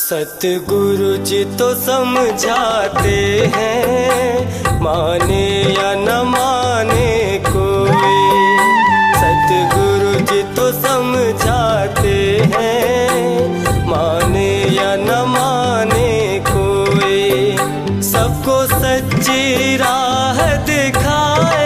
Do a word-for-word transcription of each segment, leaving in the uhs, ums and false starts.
सतगुरु जी तो समझाते हैं, माने या न माने कोई। सतगुरु जी तो समझाते हैं, माने या न माने कोई। सबको सच्ची राह दिखाए,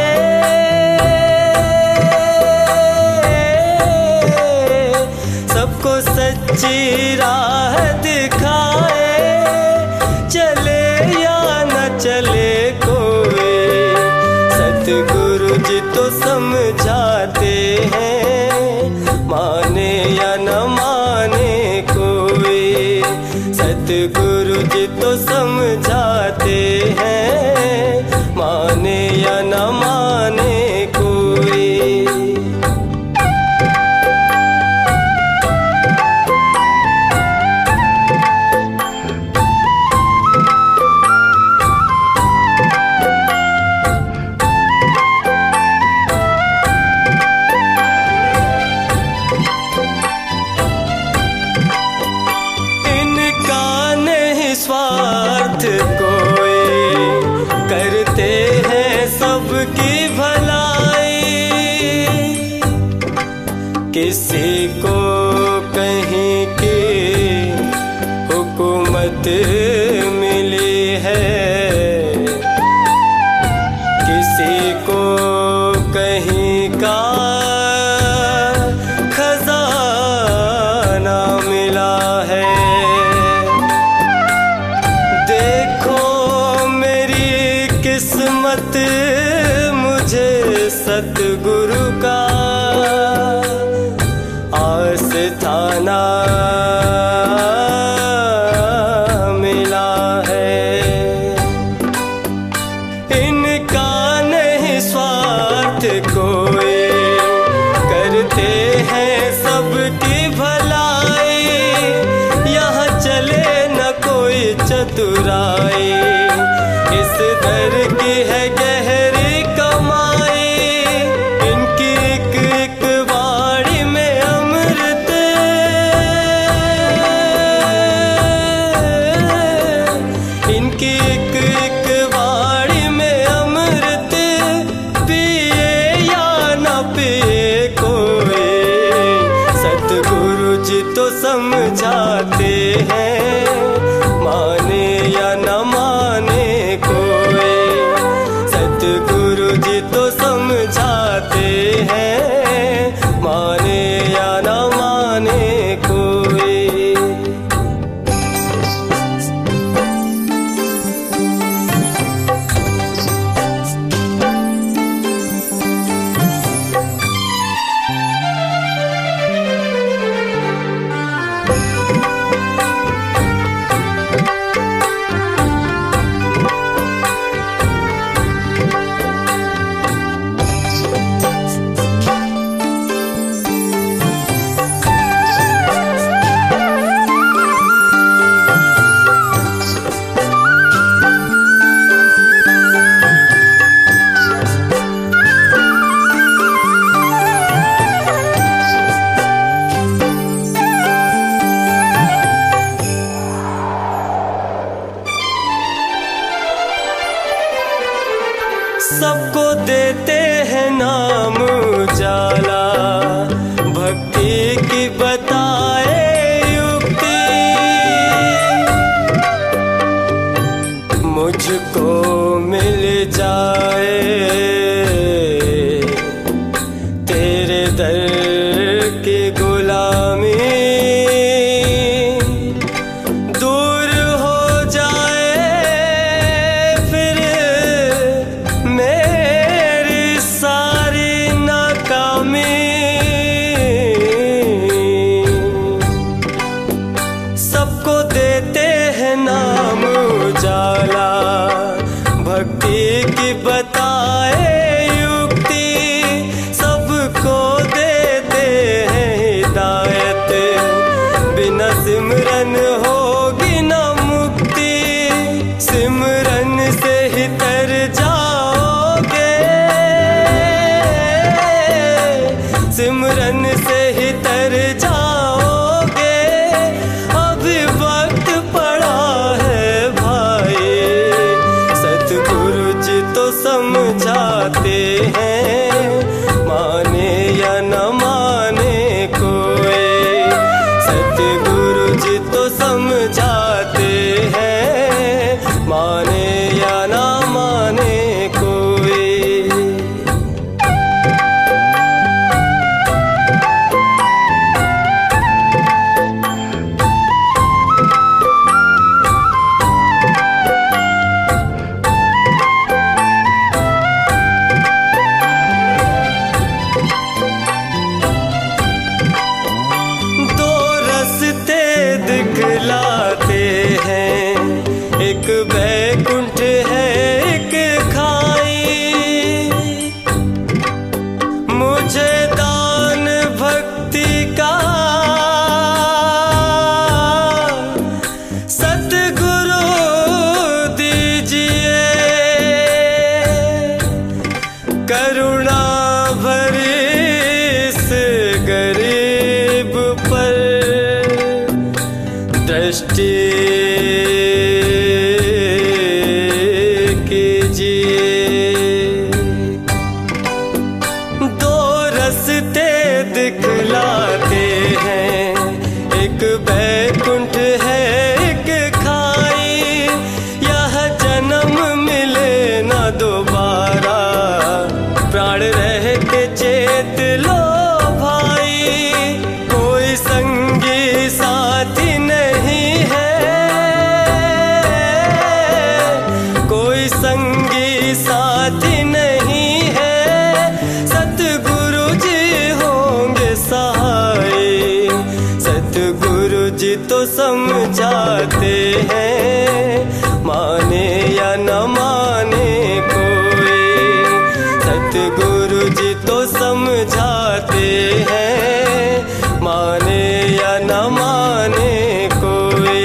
सबको सच्ची राह दिखाए, चले या न चले कोई। सतगुरु जी तो समझाते हैं, माने या न माने कोई। सतगुरु जी तो समझाते हैं, माने या न माने कोई। स्वार्थ कोई, करते हैं सबकी भलाई। किसी को कहीं की हुकूमत मिली है, किसी को कहीं का खजाना मिला है। किस्मत मुझे सतगुरु का आस्थाना मिला है। इनका नहीं स्वार्थ कोई, करते हैं सबकी भलाई। यहाँ चले न कोई चतुराई, इस दर की है गहरी कमाई। इनकी एक एक वाणी में अमृत, इनकी एक एक वाणी में अमृत। पिए या न पिए कोई, सतगुरु जी तो समझाते हैं, माने या न माने कोई। सतगुरु जी तो समझाते हैं, माने या न माने कोई। सबको देते हैं नाम उजाला, भक्ति की बताए युक्ति। मुझको मिल जाए तेरे दर की गुलामी, दूर हो जाए फिर मेरी सारी नाकामी। सबको देते हैं नाम उजाला, भक्ति की बताए युक्ति। सबको देते हैं हिदायत, बिना सिमरन होगी न मुक्ति। सिमरन से ही तर जाओगे, सिमरन से ही तर जाओगे। अभी वक्त दिखलाते हैं। एक बैकुंठ है एक खाई, यह जन्म मिले न दोबारा। प्राण रह के चेत लो भाई, कोई संगी साथी नहीं है, कोई संगी साथी नहीं है। सतगुरु जी होंगे सहाय, सतगुरु जी तो समझाते हैं, माने या न माने कोई। सतगुरु जी तो समझाते हैं, माने या न माने कोई।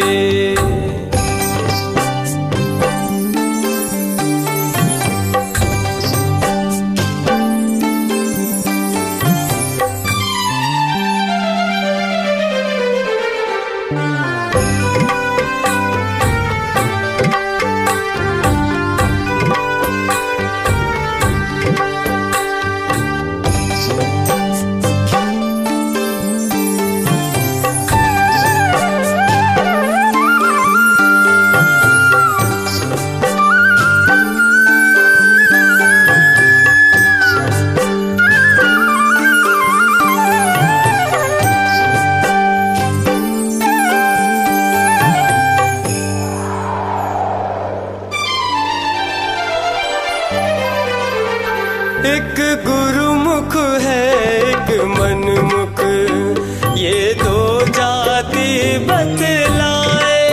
एक गुरुमुख है एक मनमुख, ये दो जाति बतलाए।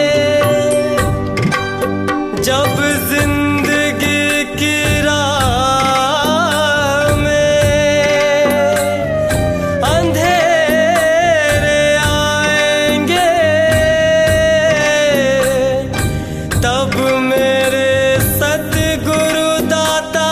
जब जिंदगी की राह में अंधेरे आएंगे, तब मेरे सतगुरु दाता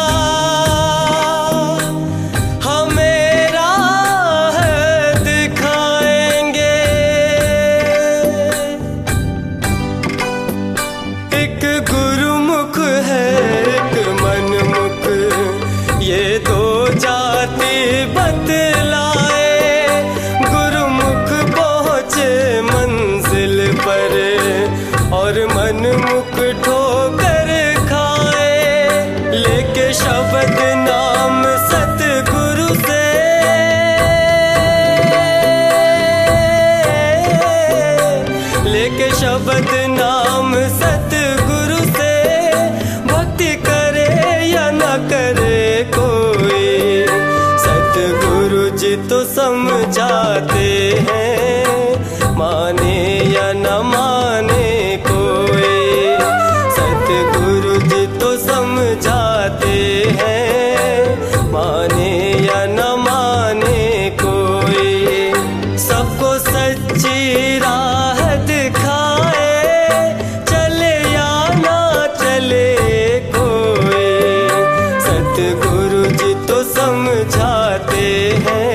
गुरुमुख है एक मनमुख, ये दो जाति बतलाए। गुरुमुख पहुँचे मंजिल पर और मनमुख ठोकर खाए। लेके शब्द नाम सतगुरु से, लेके शब्द नाम सतगुरु से, भक्ति करे या न करे कोई। सतगुरु जी तो समझाते हैं, माने या न माने कोई। सतगुरु जी तो समझाते हैं, माने या न माने कोई। सबको सच्ची राह दिखाए, चले या ना चले कोई। सतगुरु जी तो समझाते हैं,